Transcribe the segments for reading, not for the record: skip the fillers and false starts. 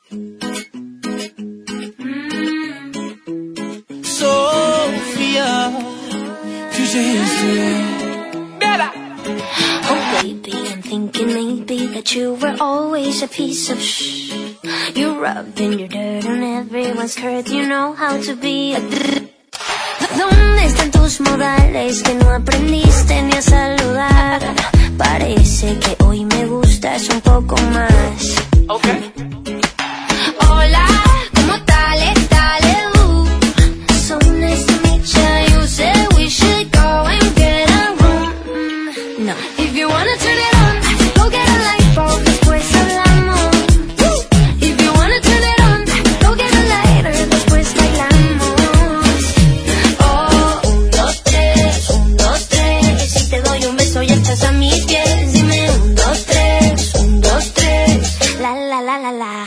Sophia, tu sais, oh baby, I'm thinking maybe that you were always a piece of shh. You rubbing your dirt on everyone's skirt. You know how to be a ¿Dónde están tus modales que no aprendiste ni a saludar? Parece que hoy me gustas un poco más. Okay. Hola, ¿cómo tal? So nice to meet you. You said we should go and get a room. No. If you wanna turn it on, go get a light bulb, después hablamos. If you wanna turn it on, go get a lighter, después bailamos. Oh, 1, 2, 3, 1, 2, 3. Si te doy un beso y estás a mis pies, dime 1, 2, 3, 1, 2, 3. La la la la la.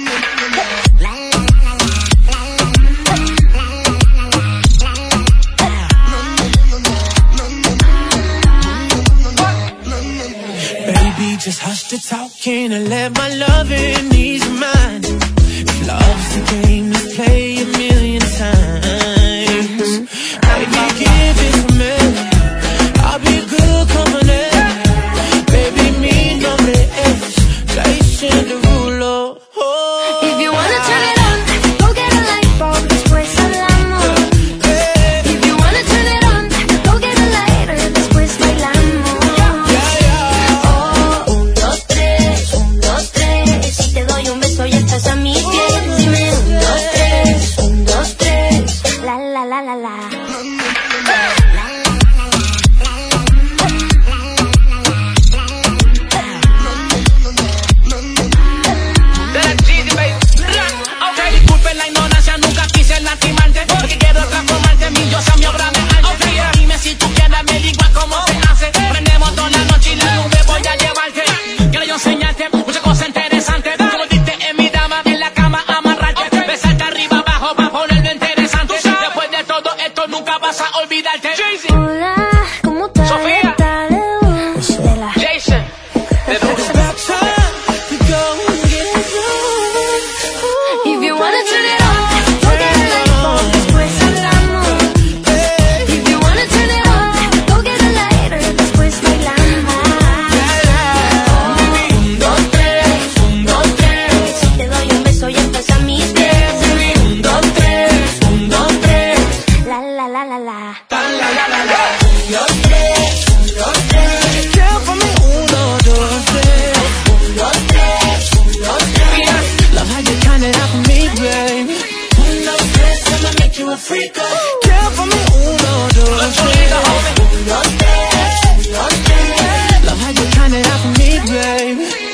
Just hush the talking and let my loving ease your mind. If love's the game, let's play a million times. Baby, give it to me. I'll be good company. Baby, mi nombre es Jason Derulo. Oh. If you wanna turn it on, go get a light bulb, después hablamos. If you wanna turn it on, go get a lighter, después bailamos. A mis pies, dime 1, 2, 3, 1, 2, 3. La la la la la. Disculpen la ignorancia, nunca quise lastimarte, porque quiero transformarte en mi diosa, mi obra de arte. Dime si tú quieres, me digo cómo se hace. Prendemos toda la noche y la nube voy a llevarte. Quiero yo enseñarte muchas cosas interesantes. Como diste en mi dama, en la cama amarrarte. Besarte arriba, abajo, para ponerlo interesante. Después de todo esto nunca vas a olvidarte. Hola, ¿cómo tal? Sofía. Jason. If you wanna turn it on, go get a light bulb, después hablamos. If you wanna turn it on, go get a lighter, después bailamos. 1, 2, 3, 1, 2, 3. Si te doy un beso y estás a mis pies, 1, 2, 3, 1, 2, 3. La la la la la. 1, 2, 3, 1, 2, 3. Care for me, 1, 2, 3. 1, 2, 3, 1, 2, 3. Love how you turn it out for me, baby. 1, 2, 3, I'ma make you a freak. Care for me, 1, 2, 3. 1, 2, 3, 1, 2, 3. Love how you turn it out for me, baby.